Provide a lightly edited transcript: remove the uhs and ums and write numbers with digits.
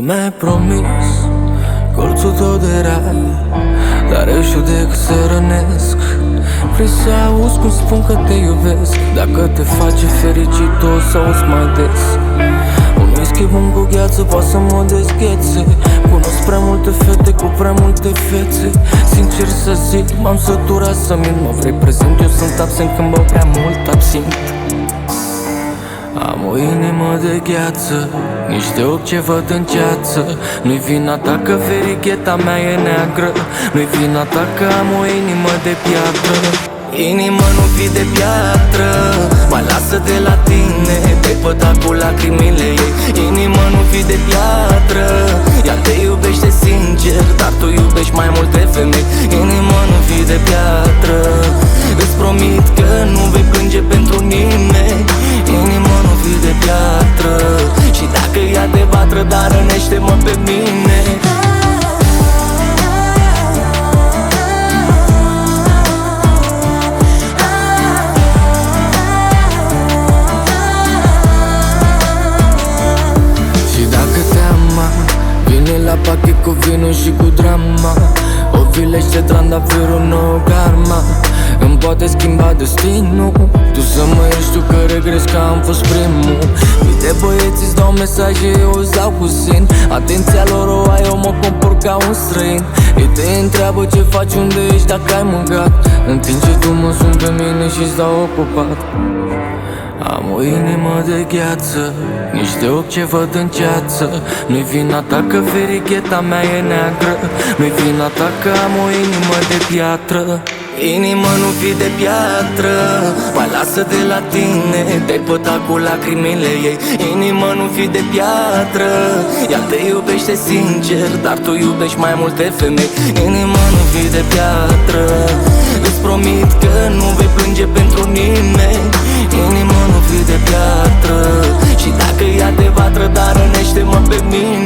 mi-ai promis colțul tău de rai, dar eu știu decât să rănesc. Vrei să auzi cum spun că te iubesc? Dacă te face fericit o să auzi mai des. Un whisky bun cu gheață poate să mă dezghețe. Cunosc prea multe fete cu prea multe fețe. Sincer să zic, m-am săturat să mint. Mă vrei prezent, eu sunt absent când beau prea mult absint. Am o inimă de gheață, niște ochi ce văd în ceață. Nu-i vina ta că verigheta mea e neagră, nu-i vina ta că am o inimă de piatră. Inima nu fi de piatră, mai lasă de la tine, te-ai pătat cu lacrimile ei. Inima nu fi de piatră, ea te iubește sincer, dar tu iubești mai multe femei. Inima nu fi de piatră, îți promit că nu vei plânge pentru nimeni. Inima nu fi de piatră, și dacă ea te va trăda, rănește-mă pe mine. Vine la pachet cu vinul și cu drama. O vilește trandafirul, nouă karma. Îmi poate schimba destinul. Tu să mă ierți, tu că regrezi că am fost primul. Mii de băieți îți dau mesaje, eu îți dau cu sin. Atenția lor o ai, eu mă compor ca un străin. Ei te întreabă ce faci, unde ești, dacă ai mâncat. În timp ce tu mă suni pe mine și-ți dau ocupat. Am o inimă de gheață, niște ochi ce văd în ceață. Nu-i vina ta că verigheta mea e neagră, nu-i vina ta că am o inimă de piatră. Inima nu fi de piatră, mai lasă de la tine, te-ai pătat cu lacrimile ei. Inima nu fi de piatră, ea te iubește sincer, dar tu iubești mai multe femei. Inima nu fi de piatră, îți promit că nu vei plânge pentru nimeni. Inima nu fi de piatră, și dacă ea te va trăda, rănește-mă pe mine.